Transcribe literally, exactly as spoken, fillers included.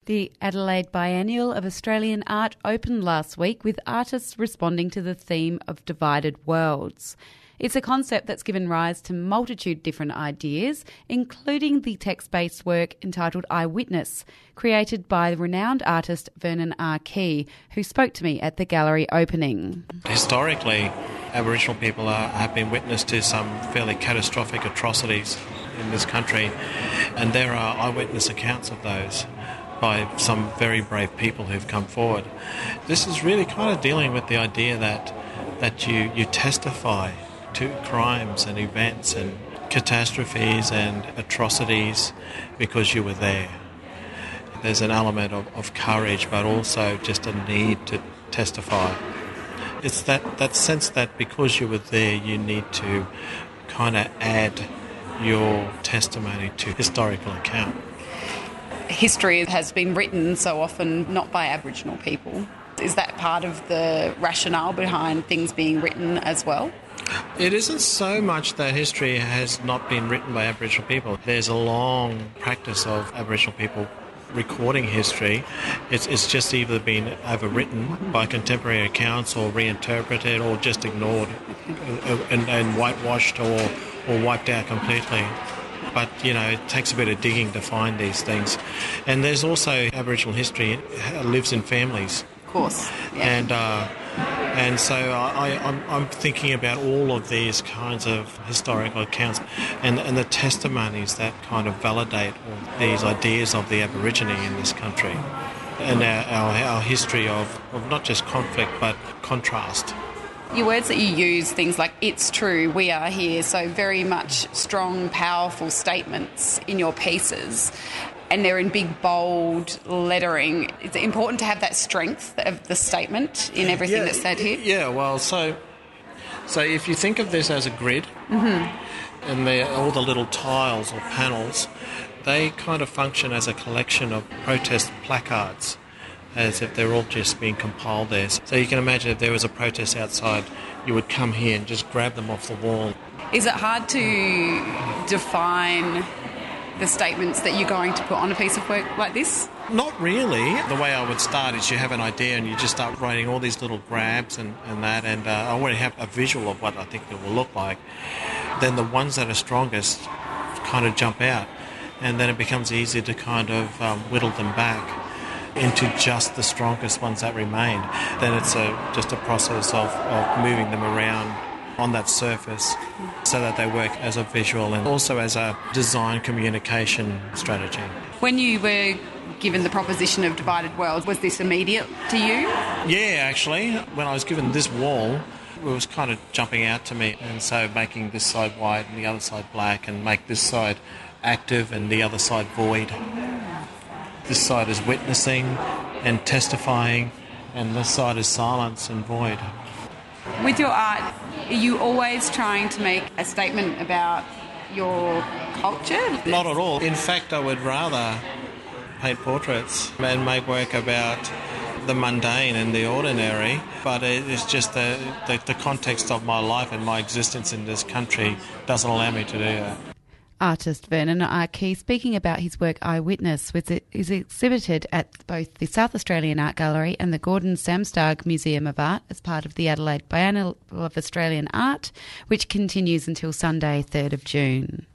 The Adelaide Biennial of Australian Art opened last week with artists responding to the theme of divided worlds. It's a concept that's given rise to multitude different ideas, including the text-based work entitled Eyewitness, created by renowned artist Vernon R. Key, who spoke to me at the gallery opening. Historically, Aboriginal people are, have been witness to some fairly catastrophic atrocities in this country, and there are eyewitness accounts of those by some very brave people who've come forward. This is really kind of dealing with the idea that that you, you testify to crimes and events and catastrophes and atrocities because you were there. There's an element of, of courage, but also just a need to testify. It's that, that sense that because you were there, you need to kind of add your testimony to historical account. History has been written so often not by Aboriginal people. Is that part of the rationale behind things being written as well? It isn't so much that history has not been written by Aboriginal people. There's a long practice of Aboriginal people recording history. It's, it's just either been overwritten by contemporary accounts or reinterpreted or just ignored and, and whitewashed or, or wiped out completely. But, you know, it takes a bit of digging to find these things. And there's also Aboriginal history lives in families. Of course. Yeah. And uh, and so I, I'm, I'm thinking about all of these kinds of historical accounts and, and the testimonies that kind of validate all these ideas of the Aborigine in this country and our, our, our history of, of not just conflict but contrast. Your words that you use, things like "it's true," "we are here," so very much strong, powerful statements in your pieces, and they're in big, bold lettering. It's important to have that strength of the statement in everything yeah, that's said here. Yeah, well, so so if you think of this as a grid, mm-hmm. and they're all the little tiles or panels, they kind of function as a collection of protest placards, as if they're all just being compiled there. So you can imagine if there was a protest outside, you would come here and just grab them off the wall. Is it hard to define the statements that you're going to put on a piece of work like this? Not really. The way I would start is you have an idea and you just start writing all these little grabs and, and that, and uh, I already have a visual of what I think it will look like. Then the ones that are strongest kind of jump out, and then it becomes easy to kind of um, whittle them back into just the strongest ones that remain. Then it's a, just a process of, of moving them around on that surface so that they work as a visual and also as a design communication strategy. When you were given the proposition of divided worlds, was this immediate to you? Yeah, actually. When I was given this wall, it was kind of jumping out to me, and so making this side white and the other side black and make this side active and the other side void. This side is witnessing and testifying, and this side is silence and void. With your art, are you always trying to make a statement about your culture? Not at all. In fact, I would rather paint portraits and make work about the mundane and the ordinary, but it's just the, the, the context of my life and my existence in this country doesn't allow me to do that. Artist Vernon R. Key speaking about his work Eyewitness, which is exhibited at both the South Australian Art Gallery and the Gordon Samstag Museum of Art as part of the Adelaide Biennial of Australian Art, which continues until Sunday, third of June.